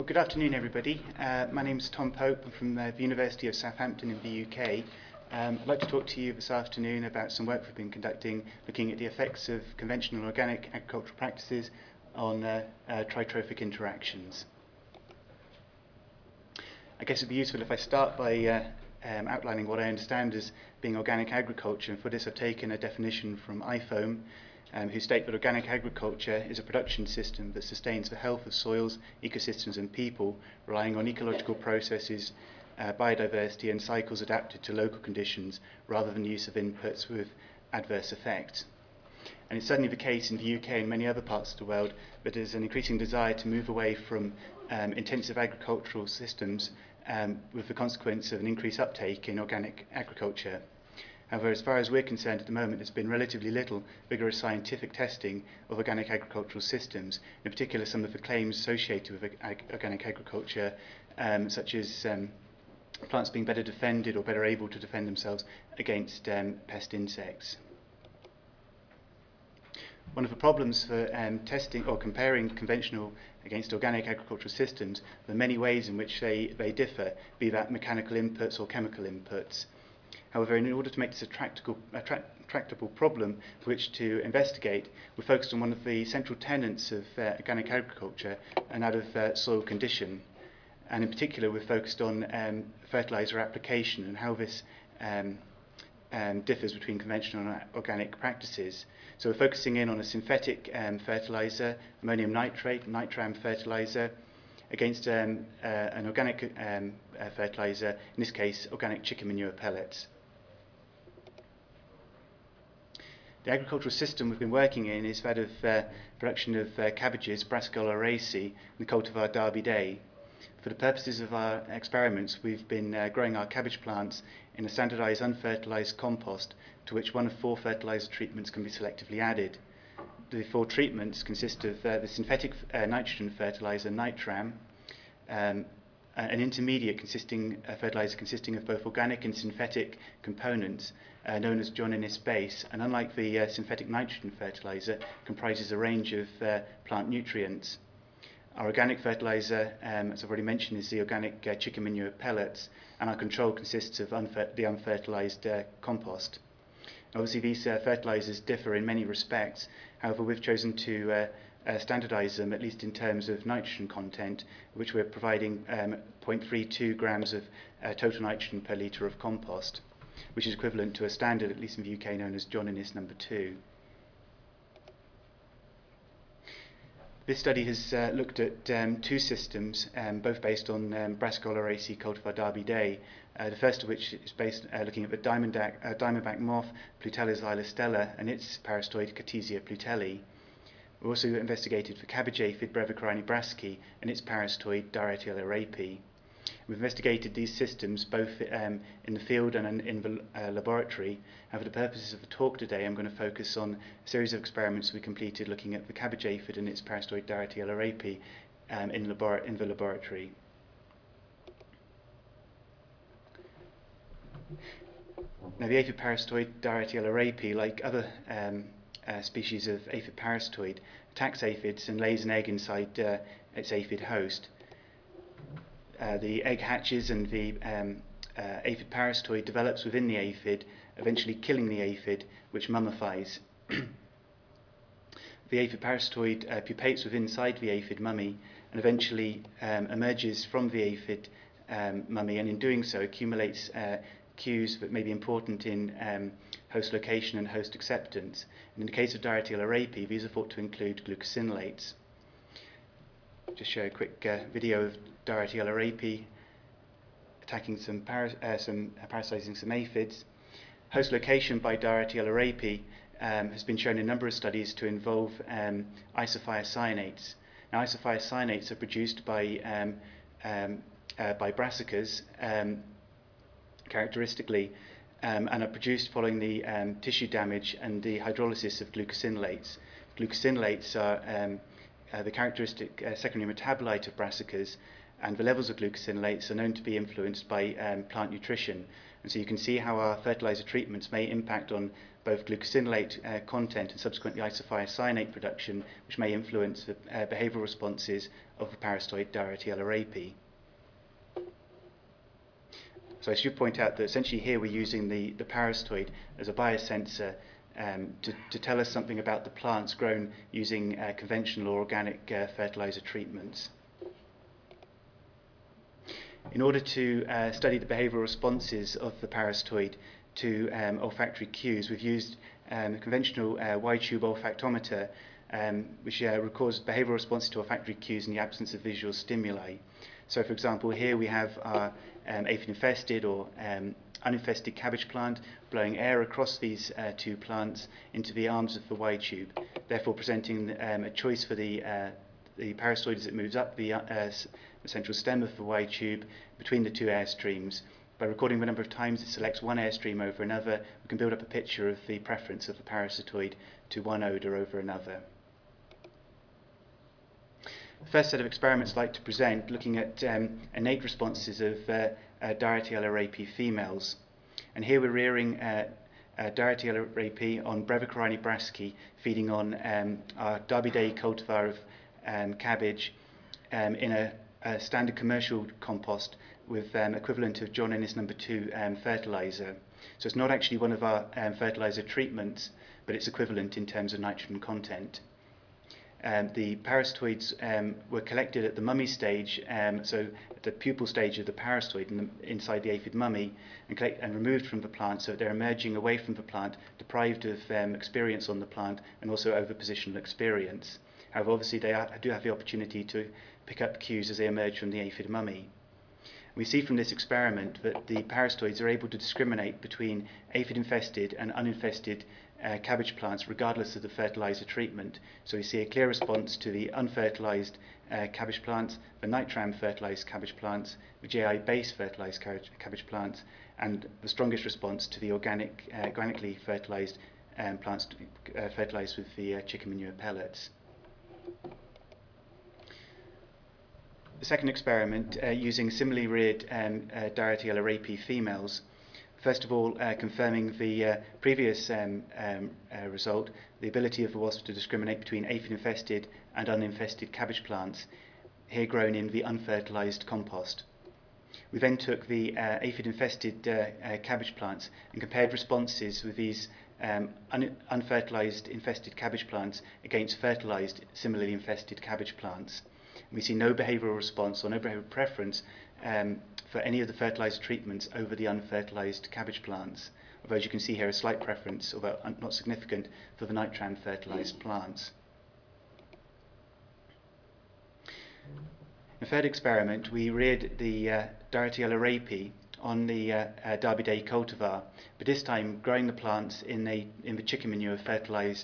Well, good afternoon, everybody. My name is Tom Pope. I'm from the University of Southampton in the UK. I'd like to talk to you this afternoon about some work we've been conducting looking at the effects of conventional organic agricultural practices on tritrophic interactions. I guess it'd be useful if I start by outlining what I understand as being organic agriculture, and for this I've taken a definition from IFOAM, who state that organic agriculture is a production system that sustains the health of soils, ecosystems and people, relying on ecological processes, biodiversity and cycles adapted to local conditions rather than use of inputs with adverse effect. And it's certainly the case in the UK and many other parts of the world that there's an increasing desire to move away from intensive agricultural systems with the consequence of an increased uptake in organic agriculture. However, as far as we're concerned at the moment, there's been relatively little vigorous scientific testing of organic agricultural systems, in particular some of the claims associated with organic agriculture, such as plants being better defended or better able to defend themselves against pest insects. One of the problems for testing or comparing conventional against organic agricultural systems are the many ways in which they differ, be that mechanical inputs or chemical inputs. However, in order to make this a tractable problem for which to investigate, we're focused on one of the central tenets of organic agriculture, and that of soil condition. And in particular, we're focused on fertilizer application and how this differs between conventional and organic practices. So we're focusing in on a synthetic fertilizer, ammonium nitrate, nitram fertilizer, against an organic fertilizer, in this case, organic chicken manure pellets. The agricultural system we've been working in is that of production of cabbages, Brassica oleracea, and the cultivar Derby Day. For the purposes of our experiments, we've been growing our cabbage plants in a standardized unfertilized compost to which one of 4 fertilizer treatments can be selectively added. The 4 treatments consist of the synthetic nitrogen fertilizer Nitram, an intermediate fertilizer consisting of both organic and synthetic components known as John-Innes base, and unlike the synthetic nitrogen fertilizer, comprises a range of plant nutrients. Our organic fertilizer, as I've already mentioned, is the organic chicken manure pellets, and our control consists of the unfertilized compost. Obviously, these fertilizers differ in many respects. However, we've chosen to standardize them, at least in terms of nitrogen content, which we're providing 0.32 grams of total nitrogen per litre of compost, which is equivalent to a standard, at least in the UK, known as John-Innes number 2. This study has looked at 2 systems, both based on Brassica oleracea cultivar Derby Day. The first of which is based looking at the diamondback moth Plutella xylostella and its parasitoid Cartesia plutelli. We also investigated for cabbage aphid Brevicrine brassicae and its parasitoid Diarrhea arapi. We've investigated these systems both in the field and in the laboratory. And for the purposes of the talk today, I'm going to focus on a series of experiments we completed looking at the cabbage aphid and its parasitoid Diarrhea arapi in the laboratory. Now, the aphid parasitoid Diarrhea arapi, like other species of aphid parasitoid, attacks aphids and lays an egg inside its aphid host. The egg hatches and the aphid parasitoid develops within the aphid, eventually killing the aphid, which mummifies. The aphid parasitoid pupates within inside the aphid mummy and eventually emerges from the aphid mummy, and in doing so accumulates cues that may be important in host location and host acceptance. And in the case of Diarrhea arapi, these are thought to include glucosinolates. Just show a quick video of Diarrhea arapi attacking parasitizing some aphids. Host location by Diarrhea arapi has been shown in a number of studies to involve isophiacyanates. Now, isophiacyanates are produced by brassicas characteristically, and are produced following the tissue damage and the hydrolysis of glucosinolates. Glucosinolates are the characteristic secondary metabolite of brassicas, and the levels of glucosinolates are known to be influenced by plant nutrition. And so you can see how our fertilizer treatments may impact on both glucosinolate content and subsequently isophiocyanate production, which may influence the behavioral responses of the parasitoid Diarrhea rape. So I should point out that essentially here we're using the parasitoid as a biosensor to tell us something about the plants grown using conventional or organic fertilizer treatments. In order to study the behavioral responses of the parasitoid to olfactory cues, we've used a conventional wide tube olfactometer, which records behavioral responses to olfactory cues in the absence of visual stimuli. So, for example, here we have our aphid-infested or uninfested cabbage plant blowing air across these two plants into the arms of the wide tube, therefore presenting a choice for the parasitoid as it moves up the central stem of the wide tube between the two airstreams. By recording the number of times it selects one airstream over another, we can build up a picture of the preference of the parasitoid to one odour over another. The first set of experiments I'd like to present looking at innate responses of Diarrhea rape females. And here we're rearing Diarrhea rape on Brevicrani brassicae, feeding on our Derby Day cultivar of cabbage in a standard commercial compost with equivalent of John Innes No. 2 fertilizer. So it's not actually one of our fertilizer treatments, but it's equivalent in terms of nitrogen content. The parasitoids were collected at the mummy stage, so at the pupal stage of the parasitoid inside the aphid mummy, and removed from the plant, so they're emerging away from the plant, deprived of experience on the plant, and also overpositional experience. However, obviously they do have the opportunity to pick up cues as they emerge from the aphid mummy. We see from this experiment that the parasitoids are able to discriminate between aphid-infested and uninfested cabbage plants regardless of the fertilizer treatment. So we see a clear response to the unfertilized cabbage plants, the nitram fertilized cabbage plants, the JI base fertilized cabbage plants, and the strongest response to the organically fertilized plants fertilized with the chicken manure pellets. The second experiment, using similarly reared Diarrhea rape females, first of all confirming the previous result, the ability of the wasp to discriminate between aphid-infested and uninfested cabbage plants, here grown in the unfertilized compost. We then took the aphid-infested cabbage plants and compared responses with these unfertilized infested cabbage plants against fertilized similarly infested cabbage plants. We see no behavioral response or no behavioral preference for any of the fertilizer treatments over the unfertilized cabbage plants, although as you can see here a slight preference, although not significant, for the nitram fertilized plants. In the third experiment, we reared the Diarrhea rape on the Derby Day cultivar, but this time growing the plants in the chicken manure fertilizer,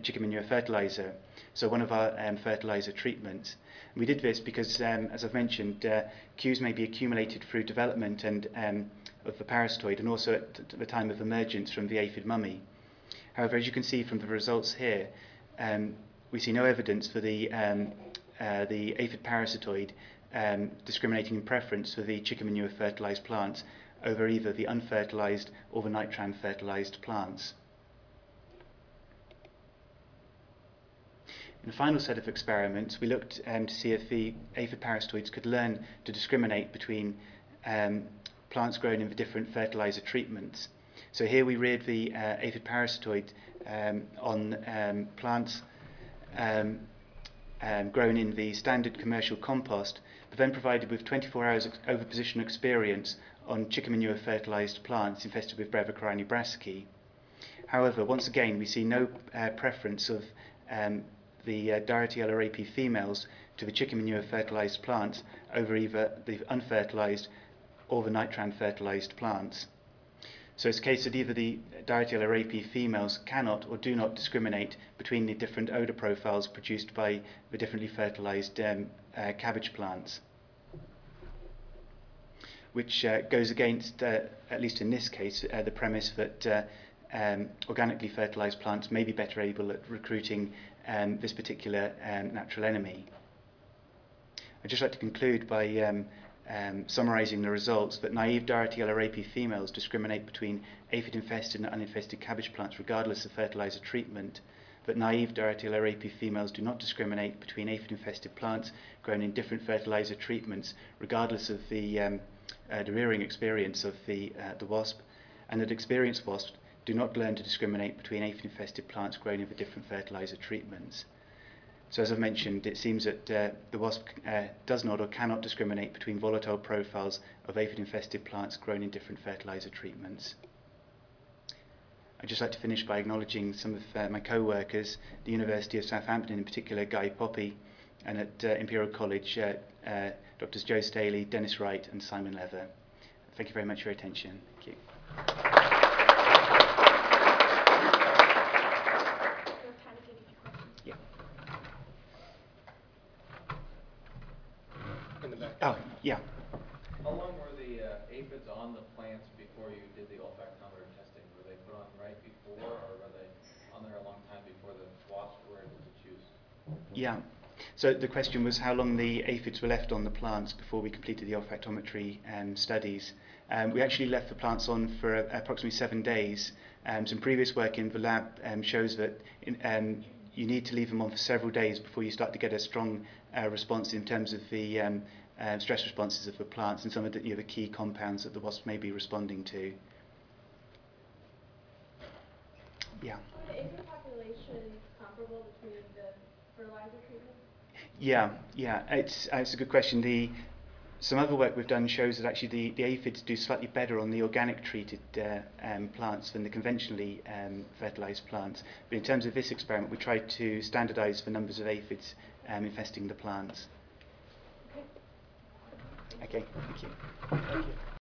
so one of our fertilizer treatments. We did this because, as I've mentioned, cues may be accumulated through development and of the parasitoid and also at the time of emergence from the aphid mummy. However, as you can see from the results here, we see no evidence for the aphid parasitoid discriminating in preference for the chicken manure fertilized plants over either the unfertilized or the nitram fertilized plants. In the final set of experiments, we looked to see if the aphid parasitoids could learn to discriminate between plants grown in the different fertilizer treatments. So here we reared the aphid parasitoid on plants grown in the standard commercial compost, but then provided with 24 hours overposition experience on chicken manure fertilized plants infested with Brevicrani brassicae. However, once again, we see no preference of the Diarrhea rape females to the chicken manure fertilized plants over either the unfertilized or the nitram fertilized plants. So it's a case that either the Diarrhea rape females cannot or do not discriminate between the different odor profiles produced by the differently fertilized cabbage plants, which goes against, at least in this case, the premise that organically fertilized plants may be better able at recruiting this particular natural enemy. I'd just like to conclude by summarising the results that naive Diartiella rape females discriminate between aphid-infested and uninfested cabbage plants regardless of fertiliser treatment, that naive Diartiella rape females do not discriminate between aphid-infested plants grown in different fertiliser treatments regardless of the rearing experience of the wasp, and that experienced wasps do not learn to discriminate between aphid-infested plants grown in the different fertiliser treatments. So as I've mentioned, it seems that the wasp does not or cannot discriminate between volatile profiles of aphid-infested plants grown in different fertiliser treatments. I'd just like to finish by acknowledging some of my co-workers, the University of Southampton, in particular Guy Poppy, and at Imperial College, Drs. Joe Staley, Dennis Wright and Simon Leather. Thank you very much for your attention. Thank you. Yeah. In the back. Oh, yeah. How long were the aphids on the plants before you did the olfactometer testing? Were they put on right before, or were they on there a long time before the wasps were able to choose? Yeah. So the question was how long the aphids were left on the plants before we completed the olfactometry studies. We actually left the plants on for approximately 7 days. Some previous work in the lab shows that you need to leave them on for several days before you start to get a strong response in terms of the stress responses of the plants and some of the key compounds that the wasps may be responding to. Yeah. Are the aphid populations comparable between the fertilizer treatments? Yeah, it's a good question. Some other work we've done shows that actually the aphids do slightly better on the organic treated plants than the conventionally fertilised plants. But in terms of this experiment, we tried to standardise the numbers of aphids infesting the plants. Okay. Okay, thank you.